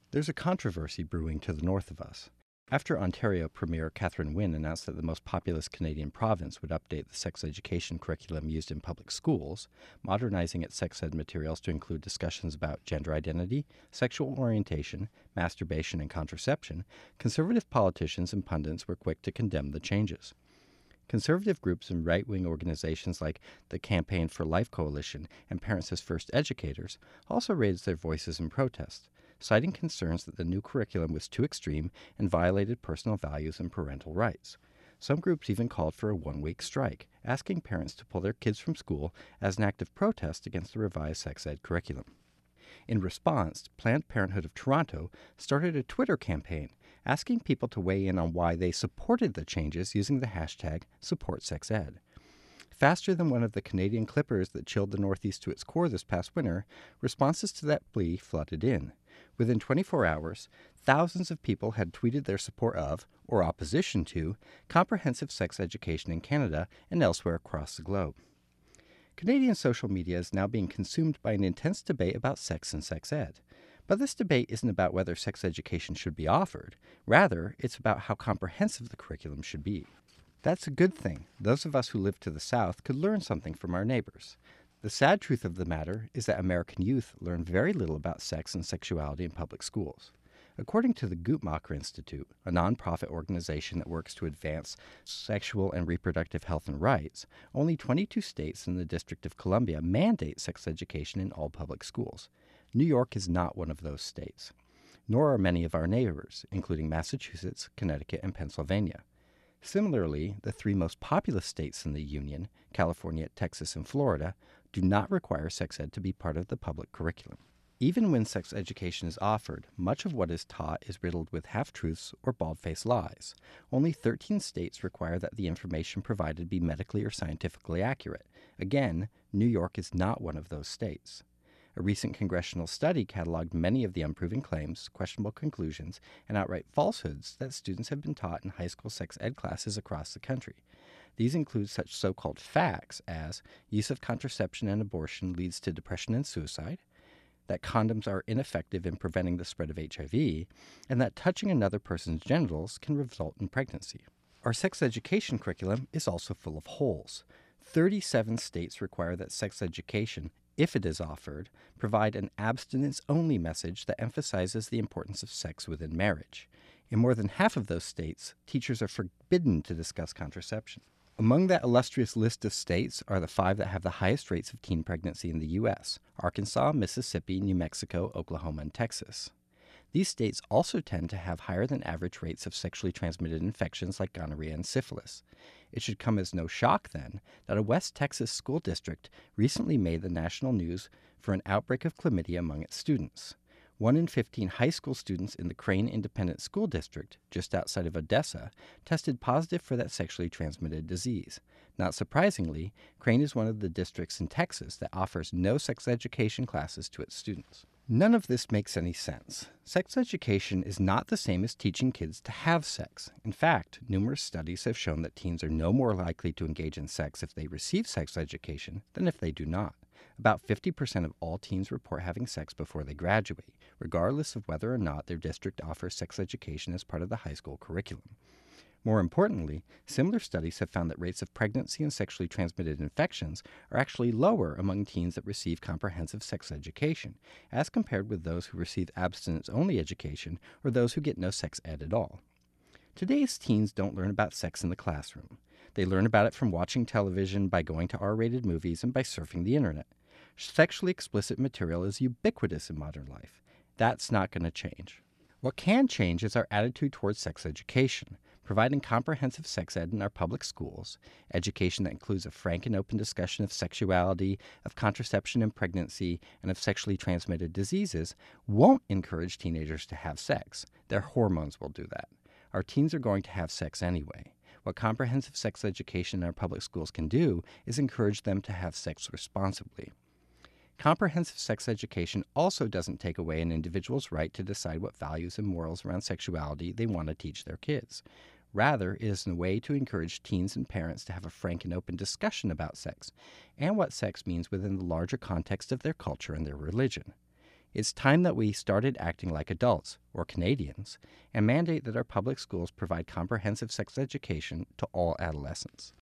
There's a controversy brewing to the north of us. After Ontario Premier Catherine Wynne announced that the most populous Canadian province would update the sex education curriculum used in public schools, modernizing its sex ed materials to include discussions about gender identity, sexual orientation, masturbation, and contraception, conservative politicians and pundits were quick to condemn the changes. Conservative groups and right-wing organizations like the Campaign for Life Coalition and Parents as First Educators also raised their voices in protest, citing concerns that the new curriculum was too extreme and violated personal values and parental rights. Some groups even called for a one-week strike, asking parents to pull their kids from school as an act of protest against the revised sex ed curriculum. In response, Planned Parenthood of Toronto started a Twitter campaign asking people to weigh in on why they supported the changes using the hashtag #SupportSexEd. Faster than one of the Canadian clippers that chilled the Northeast to its core this past winter, responses to that plea flooded in. Within 24 hours, thousands of people had tweeted their support of, or opposition to, comprehensive sex education in Canada and elsewhere across the globe. Canadian social media is now being consumed by an intense debate about sex and sex ed. But this debate isn't about whether sex education should be offered. Rather, it's about how comprehensive the curriculum should be. That's a good thing. Those of us who live to the south could learn something from our neighbors. The sad truth of the matter is that American youth learn very little about sex and sexuality in public schools. According to the Guttmacher Institute, a nonprofit organization that works to advance sexual and reproductive health and rights, only 22 states and the District of Columbia mandate sex education in all public schools. New York is not one of those states, nor are many of our neighbors, including Massachusetts, Connecticut, and Pennsylvania. Similarly, the three most populous states in the Union, California, Texas, and Florida, do not require sex ed to be part of the public curriculum. Even when sex education is offered, much of what is taught is riddled with half-truths or bald-faced lies. Only 13 states require that the information provided be medically or scientifically accurate. Again, New York is not one of those states. A recent congressional study cataloged many of the unproven claims, questionable conclusions, and outright falsehoods that students have been taught in high school sex ed classes across the country. These include such so-called facts as use of contraception and abortion leads to depression and suicide, that condoms are ineffective in preventing the spread of HIV, and that touching another person's genitals can result in pregnancy. Our sex education curriculum is also full of holes. 37 states require that sex education, if it is offered, provide an abstinence-only message that emphasizes the importance of sex within marriage. In more than half of those states, teachers are forbidden to discuss contraception. Among that illustrious list of states are the 5 that have the highest rates of teen pregnancy in the U.S. Arkansas, Mississippi, New Mexico, Oklahoma, and Texas. These states also tend to have higher than average rates of sexually transmitted infections like gonorrhea and syphilis. It should come as no shock, then, that a West Texas school district recently made the national news for an outbreak of chlamydia among its students. 1 in 15 high school students in the Crane Independent School District, just outside of Odessa, tested positive for that sexually transmitted disease. Not surprisingly, Crane is one of the districts in Texas that offers no sex education classes to its students. None of this makes any sense. Sex education is not the same as teaching kids to have sex. In fact, numerous studies have shown that teens are no more likely to engage in sex if they receive sex education than if they do not. About 50% of all teens report having sex before they graduate, regardless of whether or not their district offers sex education as part of the high school curriculum. More importantly, similar studies have found that rates of pregnancy and sexually transmitted infections are actually lower among teens that receive comprehensive sex education, as compared with those who receive abstinence-only education or those who get no sex ed at all. Today's teens don't learn about sex in the classroom. They learn about it from watching television, by going to R-rated movies, and by surfing the internet. Sexually explicit material is ubiquitous in modern life. That's not going to change. What can change is our attitude towards sex education, providing comprehensive sex ed in our public schools, education that includes a frank and open discussion of sexuality, of contraception and pregnancy, and of sexually transmitted diseases, won't encourage teenagers to have sex. Their hormones will do that. Our teens are going to have sex anyway. What comprehensive sex education in our public schools can do is encourage them to have sex responsibly. Comprehensive sex education also doesn't take away an individual's right to decide what values and morals around sexuality they want to teach their kids. Rather, it is a way to encourage teens and parents to have a frank and open discussion about sex and what sex means within the larger context of their culture and their religion. It's time that we started acting like adults, or Canadians, and mandate that our public schools provide comprehensive sex education to all adolescents.